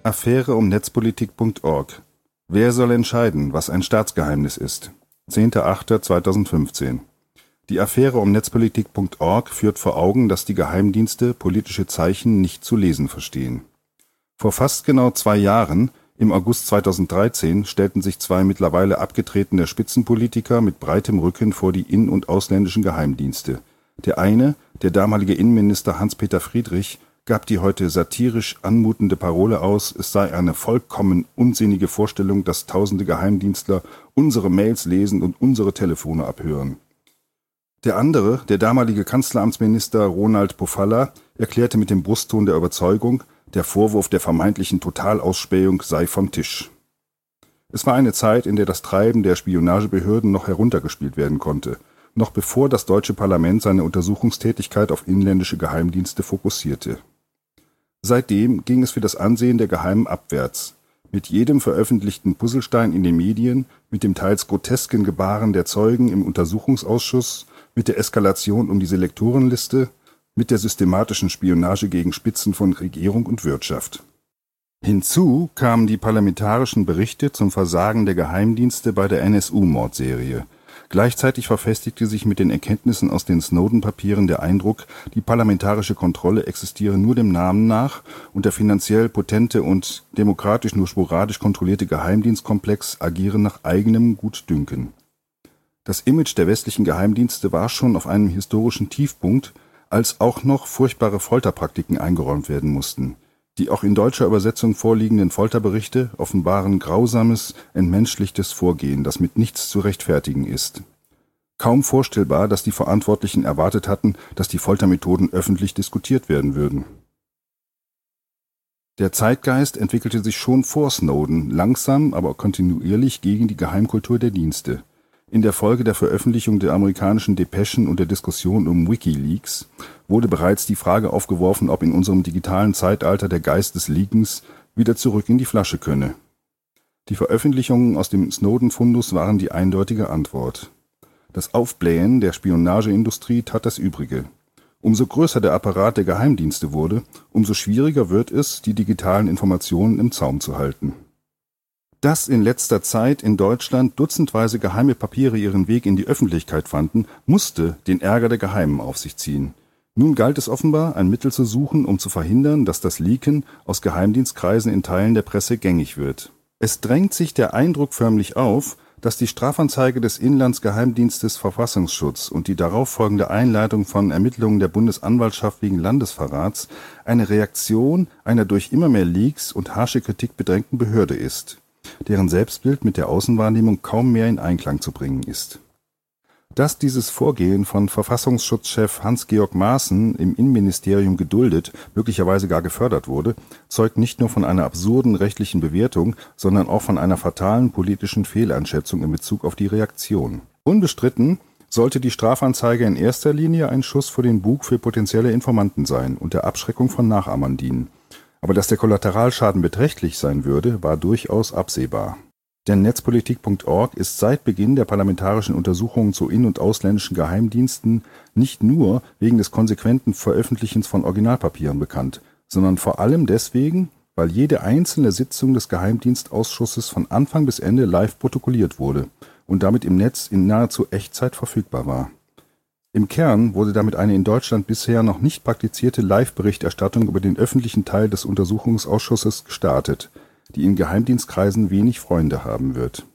Affäre um Netzpolitik.org. Wer soll entscheiden, was ein Staatsgeheimnis ist? 10.08.2015. Die Affäre um Netzpolitik.org führt vor Augen, dass die Geheimdienste politische Zeichen nicht zu lesen verstehen. Vor fast genau 2 Jahren, im August 2013, stellten sich 2 mittlerweile abgetretene Spitzenpolitiker mit breitem Rücken vor die in- und ausländischen Geheimdienste. Der eine, der damalige Innenminister Hans-Peter Friedrich, gab die heute satirisch anmutende Parole aus, es sei eine vollkommen unsinnige Vorstellung, dass tausende Geheimdienstler unsere Mails lesen und unsere Telefone abhören. Der andere, der damalige Kanzleramtsminister Ronald Pofalla, erklärte mit dem Brustton der Überzeugung, der Vorwurf der vermeintlichen Totalausspähung sei vom Tisch. Es war eine Zeit, in der das Treiben der Spionagebehörden noch heruntergespielt werden konnte, noch bevor das deutsche Parlament seine Untersuchungstätigkeit auf inländische Geheimdienste fokussierte. Seitdem ging es für das Ansehen der Geheimen abwärts. Mit jedem veröffentlichten Puzzlestein in den Medien, mit dem teils grotesken Gebaren der Zeugen im Untersuchungsausschuss, mit der Eskalation um die Selektorenliste, mit der systematischen Spionage gegen Spitzen von Regierung und Wirtschaft. Hinzu kamen die parlamentarischen Berichte zum Versagen der Geheimdienste bei der NSU-Mordserie. Gleichzeitig verfestigte sich mit den Erkenntnissen aus den Snowden-Papieren der Eindruck, die parlamentarische Kontrolle existiere nur dem Namen nach und der finanziell potente und demokratisch nur sporadisch kontrollierte Geheimdienstkomplex agiere nach eigenem Gutdünken. Das Image der westlichen Geheimdienste war schon auf einem historischen Tiefpunkt, als auch noch furchtbare Folterpraktiken eingeräumt werden mussten. Die auch in deutscher Übersetzung vorliegenden Folterberichte offenbaren grausames, entmenschlichtes Vorgehen, das mit nichts zu rechtfertigen ist. Kaum vorstellbar, dass die Verantwortlichen erwartet hatten, dass die Foltermethoden öffentlich diskutiert werden würden. Der Zeitgeist entwickelte sich schon vor Snowden langsam, aber kontinuierlich gegen die Geheimkultur der Dienste. In der Folge der Veröffentlichung der amerikanischen Depeschen und der Diskussion um WikiLeaks wurde bereits die Frage aufgeworfen, ob in unserem digitalen Zeitalter der Geist des Leakens wieder zurück in die Flasche könne. Die Veröffentlichungen aus dem Snowden-Fundus waren die eindeutige Antwort. Das Aufblähen der Spionageindustrie tat das Übrige. Umso größer der Apparat der Geheimdienste wurde, umso schwieriger wird es, die digitalen Informationen im Zaum zu halten. Dass in letzter Zeit in Deutschland dutzendweise geheime Papiere ihren Weg in die Öffentlichkeit fanden, musste den Ärger der Geheimen auf sich ziehen. Nun galt es offenbar, ein Mittel zu suchen, um zu verhindern, dass das Leaken aus Geheimdienstkreisen in Teilen der Presse gängig wird. Es drängt sich der Eindruck förmlich auf, dass die Strafanzeige des Inlandsgeheimdienstes Verfassungsschutz und die darauf folgende Einleitung von Ermittlungen der Bundesanwaltschaft wegen Landesverrats eine Reaktion einer durch immer mehr Leaks und harsche Kritik bedrängten Behörde ist, deren Selbstbild mit der Außenwahrnehmung kaum mehr in Einklang zu bringen ist. Dass dieses Vorgehen von Verfassungsschutzchef Hans-Georg Maaßen im Innenministerium geduldet, möglicherweise gar gefördert wurde, zeugt nicht nur von einer absurden rechtlichen Bewertung, sondern auch von einer fatalen politischen Fehleinschätzung in Bezug auf die Reaktion. Unbestritten sollte die Strafanzeige in erster Linie ein Schuss vor den Bug für potenzielle Informanten sein und der Abschreckung von Nachahmern dienen. Aber dass der Kollateralschaden beträchtlich sein würde, war durchaus absehbar. Denn Netzpolitik.org ist seit Beginn der parlamentarischen Untersuchungen zu in- und ausländischen Geheimdiensten nicht nur wegen des konsequenten Veröffentlichens von Originalpapieren bekannt, sondern vor allem deswegen, weil jede einzelne Sitzung des Geheimdienstausschusses von Anfang bis Ende live protokolliert wurde und damit im Netz in nahezu Echtzeit verfügbar war. Im Kern wurde damit eine in Deutschland bisher noch nicht praktizierte Live-Berichterstattung über den öffentlichen Teil des Untersuchungsausschusses gestartet, die in Geheimdienstkreisen wenig Freunde haben wird.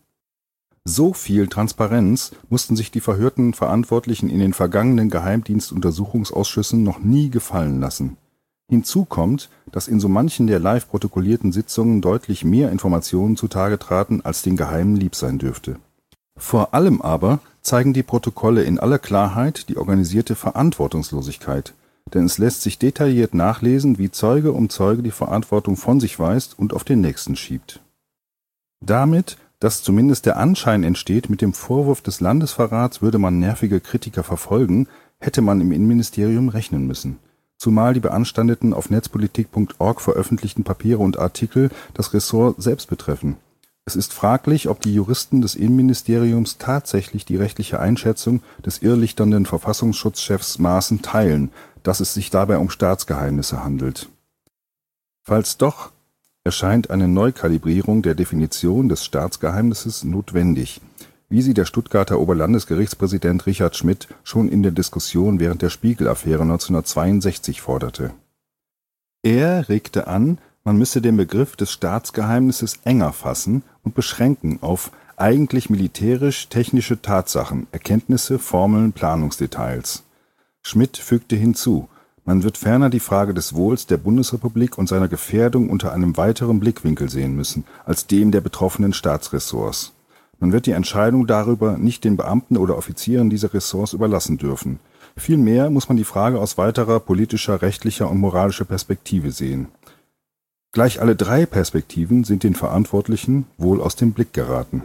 So viel Transparenz mussten sich die verhörten Verantwortlichen in den vergangenen Geheimdienstuntersuchungsausschüssen noch nie gefallen lassen. Hinzu kommt, dass in so manchen der live protokollierten Sitzungen deutlich mehr Informationen zutage traten, als den Geheimen lieb sein dürfte. Vor allem aber zeigen die Protokolle in aller Klarheit die organisierte Verantwortungslosigkeit, denn es lässt sich detailliert nachlesen, wie Zeuge um Zeuge die Verantwortung von sich weist und auf den Nächsten schiebt. Damit, dass zumindest der Anschein entsteht, mit dem Vorwurf des Landesverrats würde man nervige Kritiker verfolgen, hätte man im Innenministerium rechnen müssen. Zumal die beanstandeten auf Netzpolitik.org veröffentlichten Papiere und Artikel das Ressort selbst betreffen. Es ist fraglich, ob die Juristen des Innenministeriums tatsächlich die rechtliche Einschätzung des irrlichternden Verfassungsschutzchefs Maaßen teilen, dass es sich dabei um Staatsgeheimnisse handelt. Falls doch, erscheint eine Neukalibrierung der Definition des Staatsgeheimnisses notwendig, wie sie der Stuttgarter Oberlandesgerichtspräsident Richard Schmidt schon in der Diskussion während der Spiegel-Affäre 1962 forderte. Er regte an, man müsse den Begriff des Staatsgeheimnisses enger fassen und beschränken auf eigentlich militärisch-technische Tatsachen, Erkenntnisse, Formeln, Planungsdetails. Schmidt fügte hinzu, man wird ferner die Frage des Wohls der Bundesrepublik und seiner Gefährdung unter einem weiteren Blickwinkel sehen müssen, als dem der betroffenen Staatsressorts. Man wird die Entscheidung darüber nicht den Beamten oder Offizieren dieser Ressorts überlassen dürfen. Vielmehr muss man die Frage aus weiterer politischer, rechtlicher und moralischer Perspektive sehen. Gleich alle drei Perspektiven sind den Verantwortlichen wohl aus dem Blick geraten.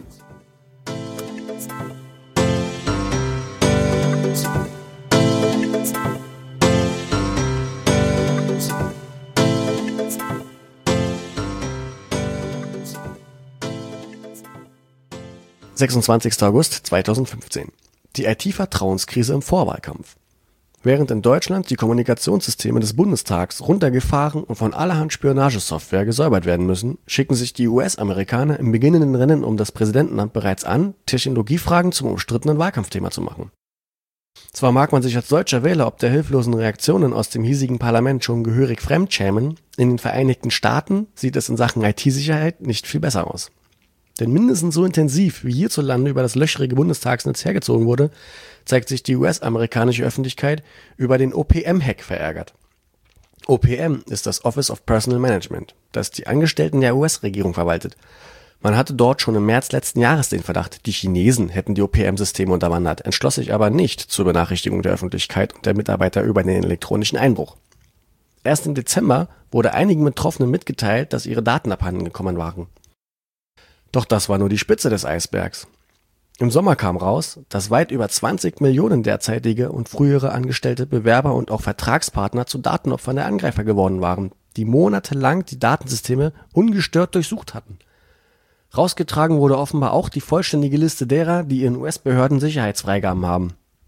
August 2015. Die IT-Vertrauenskrise im Vorwahlkampf. Während in Deutschland die Kommunikationssysteme des Bundestags runtergefahren und von allerhand Spionagesoftware gesäubert werden müssen, schicken sich die US-Amerikaner im beginnenden Rennen um das Präsidentenamt bereits an, Technologiefragen zum umstrittenen Wahlkampfthema zu machen. Zwar mag man sich als deutscher Wähler ob der hilflosen Reaktionen aus dem hiesigen Parlament schon gehörig fremdschämen, in den Vereinigten Staaten sieht es in Sachen IT-Sicherheit nicht viel besser aus. Denn mindestens so intensiv wie hierzulande über das löchrige Bundestagsnetz hergezogen wurde, zeigt sich die US-amerikanische Öffentlichkeit über den OPM-Hack verärgert. OPM ist das Office of Personnel Management, das die Angestellten der US-Regierung verwaltet. Man hatte dort schon im März letzten Jahres den Verdacht, die Chinesen hätten die OPM-Systeme unterwandert, entschloss sich aber nicht zur Benachrichtigung der Öffentlichkeit und der Mitarbeiter über den elektronischen Einbruch. Erst im Dezember wurde einigen Betroffenen mitgeteilt, dass ihre Daten abhanden gekommen waren. Doch das war nur die Spitze des Eisbergs. Im Sommer kam raus, dass weit über 20 Millionen derzeitige und frühere Angestellte, Bewerber und auch Vertragspartner zu Datenopfern der Angreifer geworden waren, die monatelang die Datensysteme ungestört durchsucht hatten. Rausgetragen wurde offenbar auch die vollständige Liste derer, die in US-Behörden Sicherheitsfreigaben haben.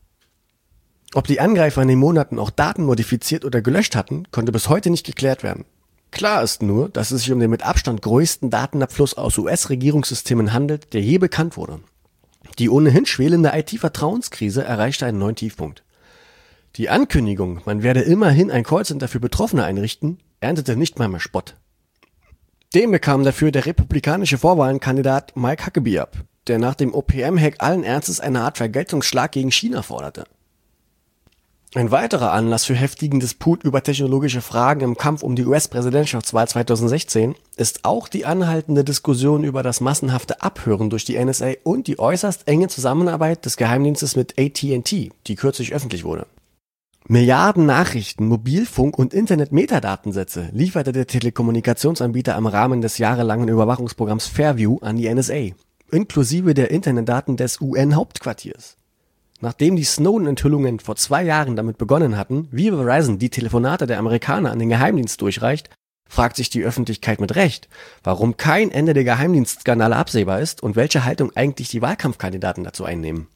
Ob die Angreifer in den Monaten auch Daten modifiziert oder gelöscht hatten, konnte bis heute nicht geklärt werden. Klar ist nur, dass es sich um den mit Abstand größten Datenabfluss aus US-Regierungssystemen handelt, der je bekannt wurde. Die ohnehin schwelende IT-Vertrauenskrise erreichte einen neuen Tiefpunkt. Die Ankündigung, man werde immerhin ein Callcenter für Betroffene einrichten, erntete nicht mal mehr Spott. Dem bekam dafür der republikanische Vorwahlenkandidat Mike Huckabee ab, der nach dem OPM-Hack allen Ernstes eine Art Vergeltungsschlag gegen China forderte. Ein weiterer Anlass für heftigen Disput über technologische Fragen im Kampf um die US-Präsidentschaftswahl 2016 ist auch die anhaltende Diskussion über das massenhafte Abhören durch die NSA und die äußerst enge Zusammenarbeit des Geheimdienstes mit AT&T, die kürzlich öffentlich wurde. Milliarden Nachrichten, Mobilfunk- und Internet-Metadatensätze lieferte der Telekommunikationsanbieter im Rahmen des jahrelangen Überwachungsprogramms Fairview an die NSA, inklusive der Internetdaten des UN-Hauptquartiers. Nachdem die Snowden-Enthüllungen vor 2 Jahren damit begonnen hatten, wie Verizon die Telefonate der Amerikaner an den Geheimdienst durchreicht, fragt sich die Öffentlichkeit mit Recht, warum kein Ende der Geheimdienstskandale absehbar ist und welche Haltung eigentlich die Wahlkampfkandidaten dazu einnehmen.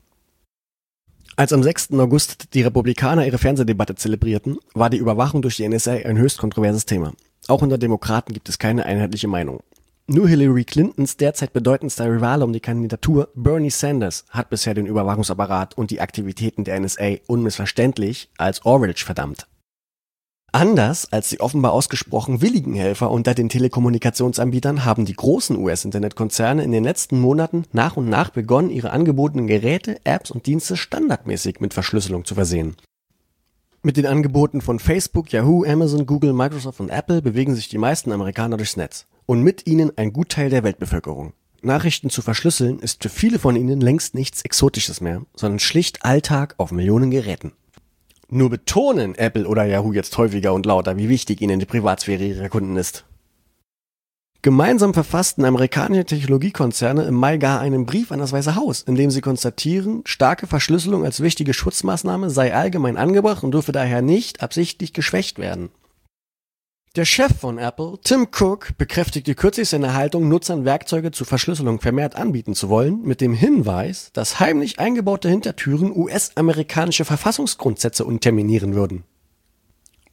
Als am 6. August die Republikaner ihre Fernsehdebatte zelebrierten, war die Überwachung durch die NSA ein höchst kontroverses Thema. Auch unter Demokraten gibt es keine einheitliche Meinung. Nur Hillary Clintons derzeit bedeutendster Rivale um die Kandidatur, Bernie Sanders, hat bisher den Überwachungsapparat und die Aktivitäten der NSA unmissverständlich als Orwellsch verdammt. Anders als die offenbar ausgesprochen willigen Helfer unter den Telekommunikationsanbietern haben die großen US-Internetkonzerne in den letzten Monaten nach und nach begonnen, ihre angebotenen Geräte, Apps und Dienste standardmäßig mit Verschlüsselung zu versehen. Mit den Angeboten von Facebook, Yahoo, Amazon, Google, Microsoft und Apple bewegen sich die meisten Amerikaner durchs Netz. Und mit ihnen ein Gutteil der Weltbevölkerung. Nachrichten zu verschlüsseln ist für viele von ihnen längst nichts Exotisches mehr, sondern schlicht Alltag auf Millionen Geräten. Nur betonen Apple oder Yahoo jetzt häufiger und lauter, wie wichtig ihnen die Privatsphäre ihrer Kunden ist. Gemeinsam verfassten amerikanische Technologiekonzerne im Mai gar einen Brief an das Weiße Haus, in dem sie konstatieren, starke Verschlüsselung als wichtige Schutzmaßnahme sei allgemein angebracht und dürfe daher nicht absichtlich geschwächt werden. Der Chef von Apple, Tim Cook, bekräftigte kürzlich seine Haltung, Nutzern Werkzeuge zur Verschlüsselung vermehrt anbieten zu wollen, mit dem Hinweis, dass heimlich eingebaute Hintertüren US-amerikanische Verfassungsgrundsätze unterminieren würden.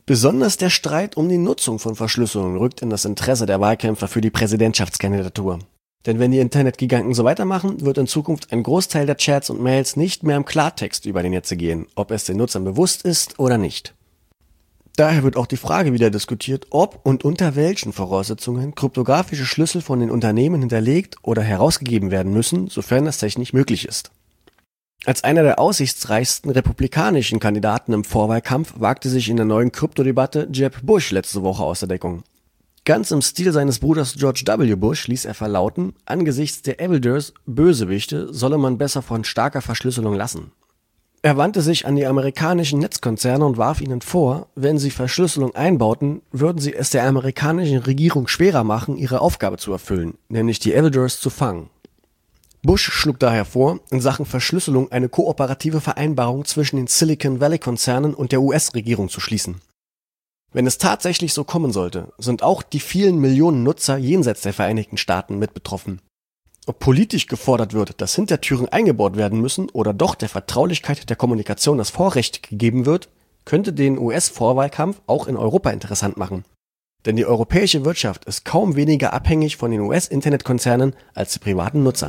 Besonders der Streit um die Nutzung von Verschlüsselung rückt in das Interesse der Wahlkämpfer für die Präsidentschaftskandidatur. Denn wenn die Internetgiganten so weitermachen, wird in Zukunft ein Großteil der Chats und Mails nicht mehr im Klartext über die Netze gehen, ob es den Nutzern bewusst ist oder nicht. Daher wird auch die Frage wieder diskutiert, ob und unter welchen Voraussetzungen kryptografische Schlüssel von den Unternehmen hinterlegt oder herausgegeben werden müssen, sofern das technisch möglich ist. Als einer der aussichtsreichsten republikanischen Kandidaten im Vorwahlkampf wagte sich in der neuen Kryptodebatte Jeb Bush letzte Woche aus der Deckung. Ganz im Stil seines Bruders George W. Bush ließ er verlauten, angesichts der Evildoers Bösewichte solle man besser von starker Verschlüsselung lassen. Er wandte sich an die amerikanischen Netzkonzerne und warf ihnen vor, wenn sie Verschlüsselung einbauten, würden sie es der amerikanischen Regierung schwerer machen, ihre Aufgabe zu erfüllen, nämlich die Evildoers zu fangen. Bush schlug daher vor, in Sachen Verschlüsselung eine kooperative Vereinbarung zwischen den Silicon Valley-Konzernen und der US-Regierung zu schließen. Wenn es tatsächlich so kommen sollte, sind auch die vielen Millionen Nutzer jenseits der Vereinigten Staaten mit betroffen. Ob politisch gefordert wird, dass Hintertüren eingebaut werden müssen oder doch der Vertraulichkeit der Kommunikation das Vorrecht gegeben wird, könnte den US-Vorwahlkampf auch in Europa interessant machen. Denn die europäische Wirtschaft ist kaum weniger abhängig von den US-Internetkonzernen als die privaten Nutzer.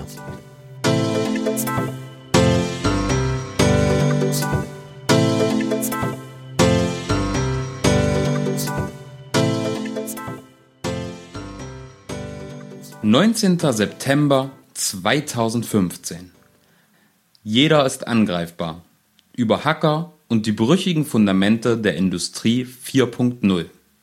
»19. September 2015. Jeder ist angreifbar. Über Hacker und die brüchigen Fundamente der Industrie 4.0.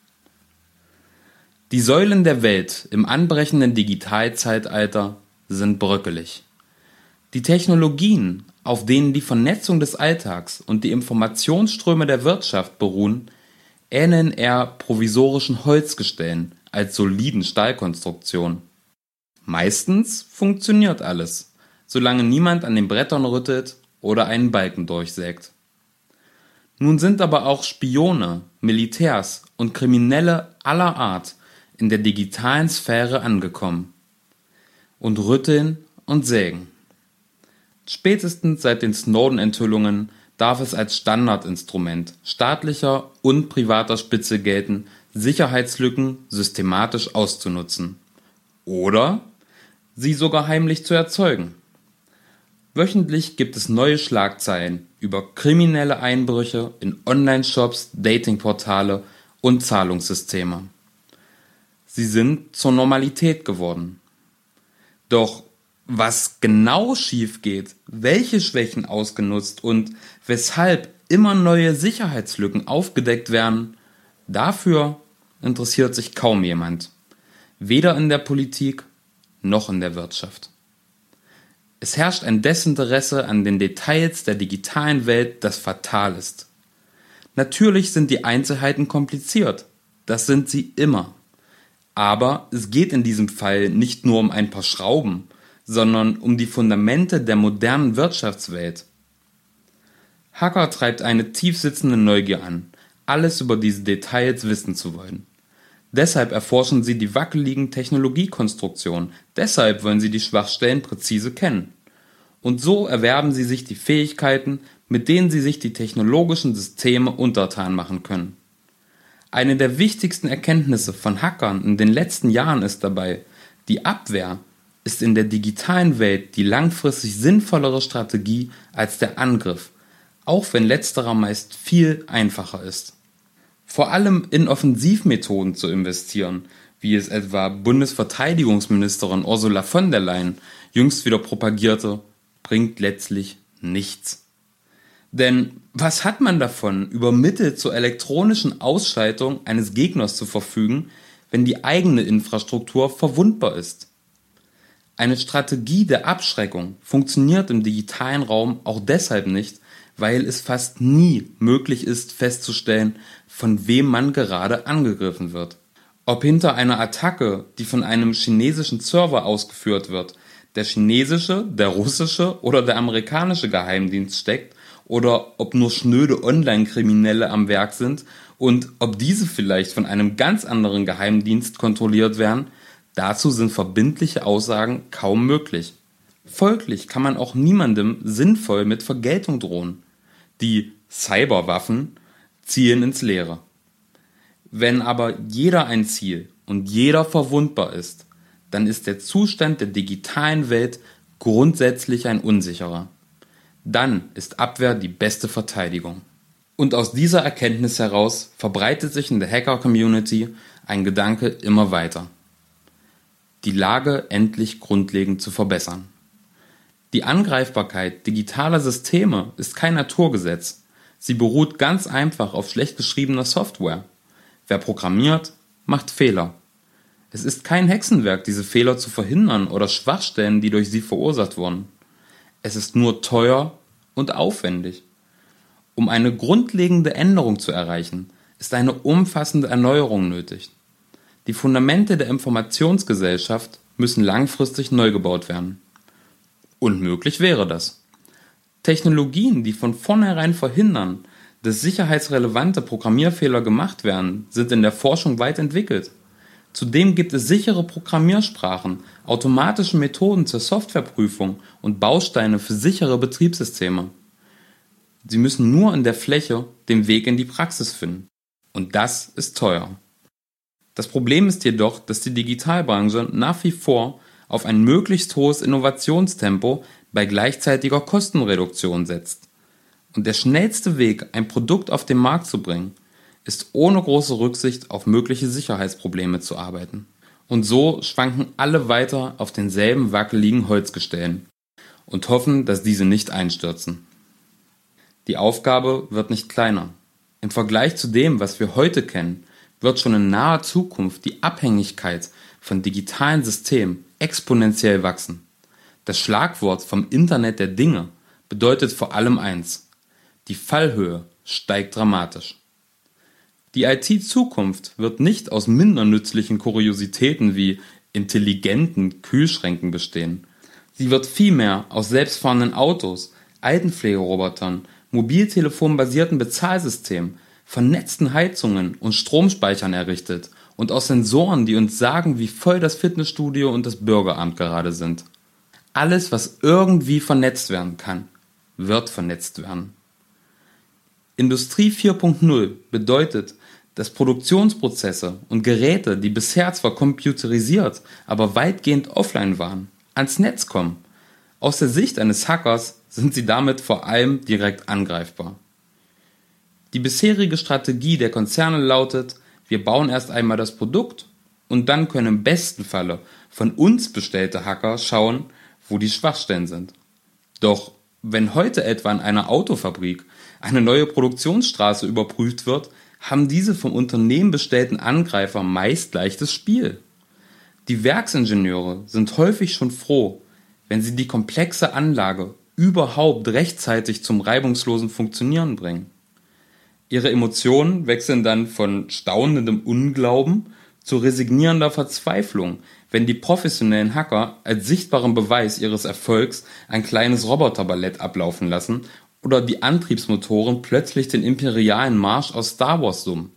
Die Säulen der Welt im anbrechenden Digitalzeitalter sind bröckelig. Die Technologien, auf denen die Vernetzung des Alltags und die Informationsströme der Wirtschaft beruhen, ähneln eher provisorischen Holzgestellen als soliden Stahlkonstruktionen. Meistens funktioniert alles, solange niemand an den Brettern rüttelt oder einen Balken durchsägt. Nun sind aber auch Spione, Militärs und Kriminelle aller Art in der digitalen Sphäre angekommen und rütteln und sägen. Spätestens seit den Snowden-Enthüllungen darf es als Standardinstrument staatlicher und privater Spitze gelten, Sicherheitslücken systematisch auszunutzen oder sie sogar heimlich zu erzeugen. Wöchentlich gibt es neue Schlagzeilen über kriminelle Einbrüche in Online-Shops, Datingportale und Zahlungssysteme. Sie sind zur Normalität geworden. Doch was genau schief geht, welche Schwächen ausgenutzt und weshalb immer neue Sicherheitslücken aufgedeckt werden, dafür interessiert sich kaum jemand. Weder in der Politik noch in der Wirtschaft. Es herrscht ein Desinteresse an den Details der digitalen Welt, das fatal ist. Natürlich sind die Einzelheiten kompliziert, das sind sie immer. Aber es geht in diesem Fall nicht nur um ein paar Schrauben, sondern um die Fundamente der modernen Wirtschaftswelt. Hacker treibt eine tiefsitzende Neugier an, alles über diese Details wissen zu wollen. Deshalb erforschen sie die wackeligen Technologiekonstruktionen, deshalb wollen sie die Schwachstellen präzise kennen. Und so erwerben sie sich die Fähigkeiten, mit denen sie sich die technologischen Systeme untertan machen können. Eine der wichtigsten Erkenntnisse von Hackern in den letzten Jahren ist dabei, die Abwehr ist in der digitalen Welt die langfristig sinnvollere Strategie als der Angriff, auch wenn letzterer meist viel einfacher ist. Vor allem in Offensivmethoden zu investieren, wie es etwa Bundesverteidigungsministerin Ursula von der Leyen jüngst wieder propagierte, bringt letztlich nichts. Denn was hat man davon, über Mittel zur elektronischen Ausschaltung eines Gegners zu verfügen, wenn die eigene Infrastruktur verwundbar ist? Eine Strategie der Abschreckung funktioniert im digitalen Raum auch deshalb nicht, weil es fast nie möglich ist festzustellen, von wem man gerade angegriffen wird. Ob hinter einer Attacke, die von einem chinesischen Server ausgeführt wird, der chinesische, der russische oder der amerikanische Geheimdienst steckt oder ob nur schnöde Online-Kriminelle am Werk sind und ob diese vielleicht von einem ganz anderen Geheimdienst kontrolliert werden, dazu sind verbindliche Aussagen kaum möglich. Folglich kann man auch niemandem sinnvoll mit Vergeltung drohen. Die Cyberwaffen zielen ins Leere. Wenn aber jeder ein Ziel und jeder verwundbar ist, dann ist der Zustand der digitalen Welt grundsätzlich ein unsicherer. Dann ist Abwehr die beste Verteidigung. Und aus dieser Erkenntnis heraus verbreitet sich in der Hacker-Community ein Gedanke immer weiter: die Lage endlich grundlegend zu verbessern. Die Angreifbarkeit digitaler Systeme ist kein Naturgesetz. Sie beruht ganz einfach auf schlecht geschriebener Software. Wer programmiert, macht Fehler. Es ist kein Hexenwerk, diese Fehler zu verhindern oder Schwachstellen, die durch sie verursacht wurden. Es ist nur teuer und aufwendig. Um eine grundlegende Änderung zu erreichen, ist eine umfassende Erneuerung nötig. Die Fundamente der Informationsgesellschaft müssen langfristig neu gebaut werden. Unmöglich wäre das. Technologien, die von vornherein verhindern, dass sicherheitsrelevante Programmierfehler gemacht werden, sind in der Forschung weit entwickelt. Zudem gibt es sichere Programmiersprachen, automatische Methoden zur Softwareprüfung und Bausteine für sichere Betriebssysteme. Sie müssen nur in der Fläche den Weg in die Praxis finden. Und das ist teuer. Das Problem ist jedoch, dass die Digitalbranche nach wie vor auf ein möglichst hohes Innovationstempo bei gleichzeitiger Kostenreduktion setzt. Und der schnellste Weg, ein Produkt auf den Markt zu bringen, ist ohne große Rücksicht auf mögliche Sicherheitsprobleme zu arbeiten. Und so schwanken alle weiter auf denselben wackeligen Holzgestellen und hoffen, dass diese nicht einstürzen. Die Aufgabe wird nicht kleiner. Im Vergleich zu dem, was wir heute kennen, wird schon in naher Zukunft die Abhängigkeit von digitalen Systemen exponentiell wachsen. Das Schlagwort vom Internet der Dinge bedeutet vor allem eins: die Fallhöhe steigt dramatisch. Die IT-Zukunft wird nicht aus minder nützlichen Kuriositäten wie intelligenten Kühlschränken bestehen. Sie wird vielmehr aus selbstfahrenden Autos, Altenpflegerobotern, mobiltelefonbasierten Bezahlsystemen, vernetzten Heizungen und Stromspeichern errichtet und aus Sensoren, die uns sagen, wie voll das Fitnessstudio und das Bürgeramt gerade sind. Alles, was irgendwie vernetzt werden kann, wird vernetzt werden. Industrie 4.0 bedeutet, dass Produktionsprozesse und Geräte, die bisher zwar computerisiert, aber weitgehend offline waren, ans Netz kommen. Aus der Sicht eines Hackers sind sie damit vor allem direkt angreifbar. Die bisherige Strategie der Konzerne lautet: wir bauen erst einmal das Produkt und dann können im besten Falle von uns bestellte Hacker schauen, wo die Schwachstellen sind. Doch wenn heute etwa in einer Autofabrik eine neue Produktionsstraße überprüft wird, haben diese vom Unternehmen bestellten Angreifer meist leichtes Spiel. Die Werksingenieure sind häufig schon froh, wenn sie die komplexe Anlage überhaupt rechtzeitig zum reibungslosen Funktionieren bringen. Ihre Emotionen wechseln dann von staunendem Unglauben zu resignierender Verzweiflung, wenn die professionellen Hacker als sichtbaren Beweis ihres Erfolgs ein kleines Roboterballett ablaufen lassen oder die Antriebsmotoren plötzlich den imperialen Marsch aus Star Wars summen.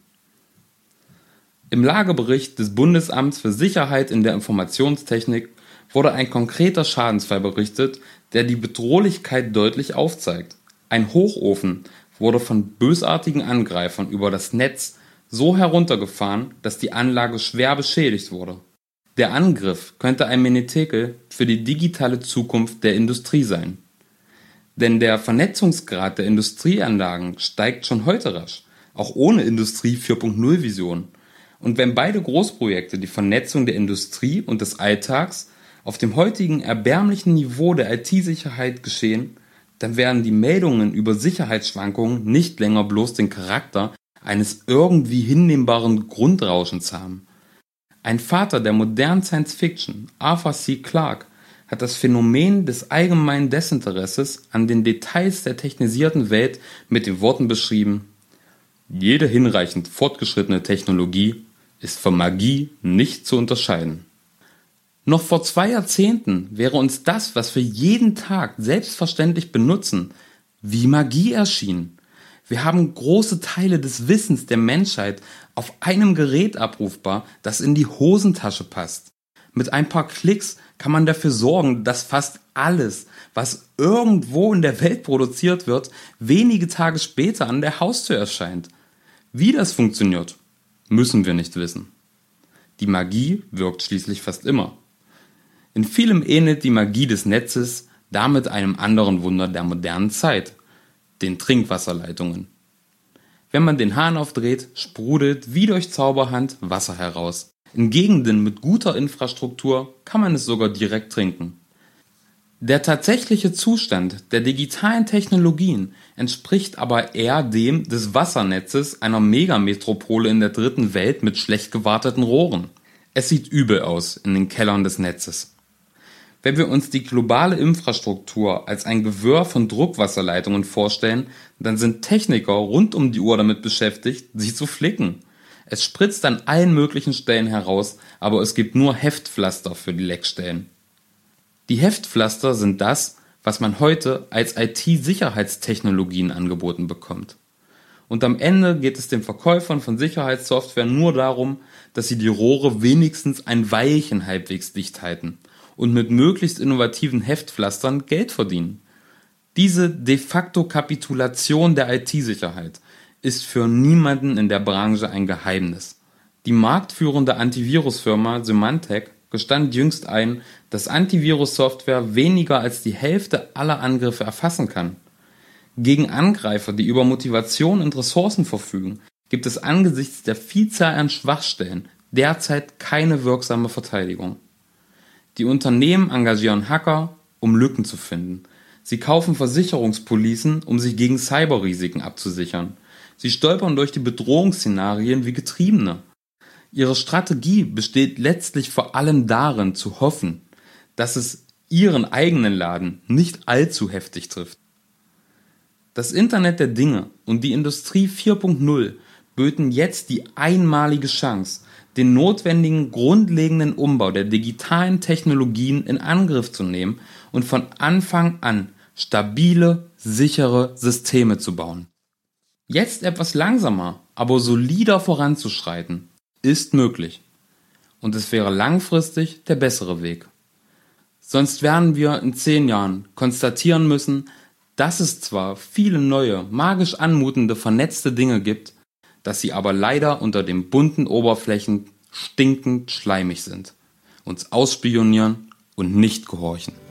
Im Lagebericht des Bundesamts für Sicherheit in der Informationstechnik wurde ein konkreter Schadensfall berichtet, der die Bedrohlichkeit deutlich aufzeigt. Ein Hochofen wurde von bösartigen Angreifern über das Netz so heruntergefahren, dass die Anlage schwer beschädigt wurde. Der Angriff könnte ein Menetekel für die digitale Zukunft der Industrie sein. Denn der Vernetzungsgrad der Industrieanlagen steigt schon heute rasch, auch ohne Industrie 4.0 Vision. Und wenn beide Großprojekte, die Vernetzung der Industrie und des Alltags, auf dem heutigen erbärmlichen Niveau der IT-Sicherheit geschehen, dann werden die Meldungen über Sicherheitsschwankungen nicht länger bloß den Charakter eines irgendwie hinnehmbaren Grundrauschens haben. Ein Vater der modernen Science-Fiction, Arthur C. Clarke, hat das Phänomen des allgemeinen Desinteresses an den Details der technisierten Welt mit den Worten beschrieben: jede hinreichend fortgeschrittene Technologie ist von Magie nicht zu unterscheiden. Noch vor 2 Jahrzehnten wäre uns das, was wir jeden Tag selbstverständlich benutzen, wie Magie erschienen. Wir haben große Teile des Wissens der Menschheit auf einem Gerät abrufbar, das in die Hosentasche passt. Mit ein paar Klicks kann man dafür sorgen, dass fast alles, was irgendwo in der Welt produziert wird, wenige Tage später an der Haustür erscheint. Wie das funktioniert? müssen wir nicht wissen. Die Magie wirkt schließlich fast immer. In vielem ähnelt die Magie des Netzes damit einem anderen Wunder der modernen Zeit, den Trinkwasserleitungen. Wenn man den Hahn aufdreht, sprudelt wie durch Zauberhand Wasser heraus. In Gegenden mit guter Infrastruktur kann man es sogar direkt trinken. Der tatsächliche Zustand der digitalen Technologien entspricht aber eher dem des Wassernetzes einer Megametropole in der dritten Welt mit schlecht gewarteten Rohren. Es sieht übel aus in den Kellern des Netzes. Wenn wir uns die globale Infrastruktur als ein Gewirr von Druckwasserleitungen vorstellen, dann sind Techniker rund um die Uhr damit beschäftigt, sie zu flicken. Es spritzt an allen möglichen Stellen heraus, aber es gibt nur Heftpflaster für die Leckstellen. Die Heftpflaster sind das, was man heute als IT-Sicherheitstechnologien angeboten bekommt. Und am Ende geht es den Verkäufern von Sicherheitssoftware nur darum, dass sie die Rohre wenigstens ein Weilchen halbwegs dicht halten und mit möglichst innovativen Heftpflastern Geld verdienen. Diese de facto Kapitulation der IT-Sicherheit ist für niemanden in der Branche ein Geheimnis. Die marktführende Antivirusfirma Symantec gestand jüngst ein, dass Antivirus-Software weniger als die Hälfte aller Angriffe erfassen kann. Gegen Angreifer, die über Motivation und Ressourcen verfügen, gibt es angesichts der Vielzahl an Schwachstellen derzeit keine wirksame Verteidigung. Die Unternehmen engagieren Hacker, um Lücken zu finden. Sie kaufen Versicherungspolicen, um sich gegen Cyberrisiken abzusichern. Sie stolpern durch die Bedrohungsszenarien wie Getriebene. Ihre Strategie besteht letztlich vor allem darin, zu hoffen, dass es ihren eigenen Laden nicht allzu heftig trifft. Das Internet der Dinge und die Industrie 4.0 böten jetzt die einmalige Chance, den notwendigen grundlegenden Umbau der digitalen Technologien in Angriff zu nehmen und von Anfang an stabile, sichere Systeme zu bauen. Jetzt etwas langsamer, aber solider voranzuschreiten, ist möglich. Und es wäre langfristig der bessere Weg. Sonst werden wir in 10 Jahren konstatieren müssen, dass es zwar viele neue, magisch anmutende, vernetzte Dinge gibt, dass sie aber leider unter den bunten Oberflächen stinkend schleimig sind, uns ausspionieren und nicht gehorchen.